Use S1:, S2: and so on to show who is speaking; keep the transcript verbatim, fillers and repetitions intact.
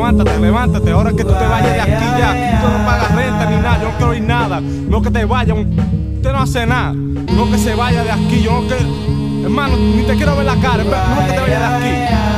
S1: levántate, levántate. Ahora que tú te vayas de aquí ya, tú no pagas renta ni nada, yo no quiero ir nada. No que te vayas, usted no hace nada. No que se vaya de aquí, yo no que... Hermano, ni te quiero ver la cara, no que te vayas de aquí.